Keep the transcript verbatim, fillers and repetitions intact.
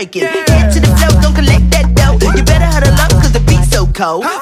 twerking. Head to the flow, don't collect that dough. You better huddle up, cause the beat's so cold.